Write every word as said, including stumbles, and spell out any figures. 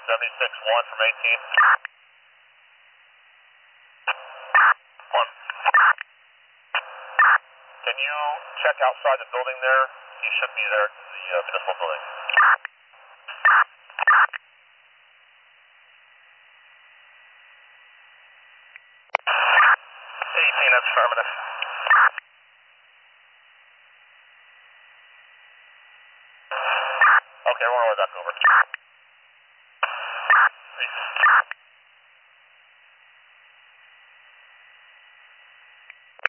seventy-six one from eighteen. one. Can you check outside the building there? He should be there, the uh, municipal building. eighteen, that's affirmative. Okay, we're on our duck over. Peace.